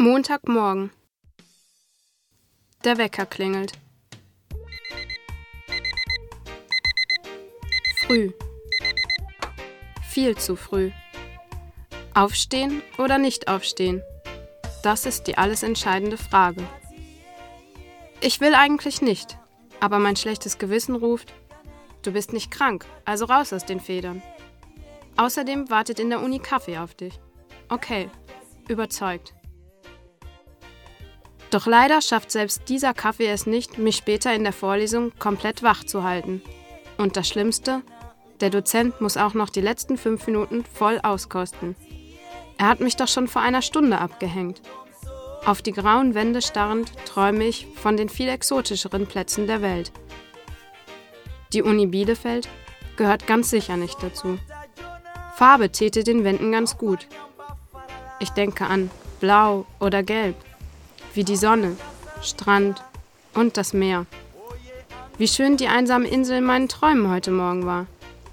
Montagmorgen. Der Wecker klingelt. Früh. Viel zu früh. Aufstehen oder nicht aufstehen? Das ist die alles entscheidende Frage. Ich will eigentlich nicht, aber mein schlechtes Gewissen ruft: Du bist nicht krank, also raus aus den Federn. Außerdem wartet in der Uni Kaffee auf dich. Okay, überzeugt. Doch leider schafft selbst dieser Kaffee es nicht, mich später in der Vorlesung komplett wach zu halten. Und das Schlimmste: Der Dozent muss auch noch die letzten 5 Minuten voll auskosten. Er hat mich doch schon vor einer Stunde abgehängt. Auf die grauen Wände starrend träume ich von den viel exotischeren Plätzen der Welt. Die Uni Bielefeld gehört ganz sicher nicht dazu. Farbe täte den Wänden ganz gut. Ich denke an Blau oder Gelb, wie die Sonne, Strand und das Meer. Wie schön die einsame Insel in meinen Träumen heute Morgen war.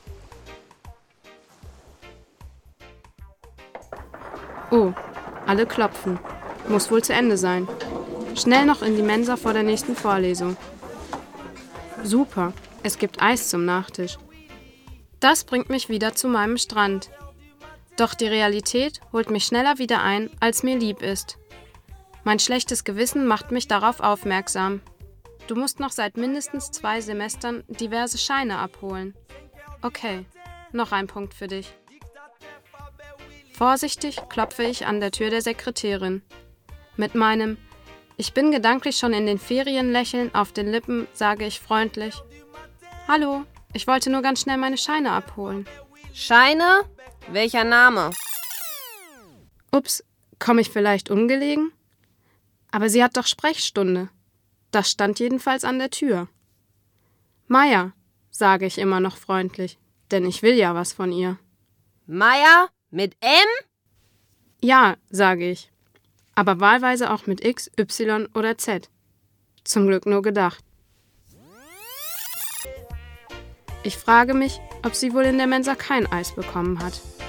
Oh, alle klopfen. Muss wohl zu Ende sein. Schnell noch in die Mensa vor der nächsten Vorlesung. Super, es gibt Eis zum Nachtisch. Das bringt mich wieder zu meinem Strand. Doch die Realität holt mich schneller wieder ein, als mir lieb ist. Mein schlechtes Gewissen macht mich darauf aufmerksam. Du musst noch seit mindestens 2 Semestern diverse Scheine abholen. Okay, noch ein Punkt für dich. Vorsichtig klopfe ich an der Tür der Sekretärin. Mit meinem „Ich bin gedanklich schon in den Ferien" Lächeln auf den Lippen sage ich freundlich: Hallo, ich wollte nur ganz schnell meine Scheine abholen. Scheine? Welcher Name? Ups, komme ich vielleicht ungelegen? Aber sie hat doch Sprechstunde. Das stand jedenfalls an der Tür. Meier, sage ich immer noch freundlich, denn ich will ja was von ihr. Meier? Mit M? Ja, sage ich. Aber wahlweise auch mit X, Y oder Z. Zum Glück nur gedacht. Ich frage mich, ob sie wohl in der Mensa kein Eis bekommen hat.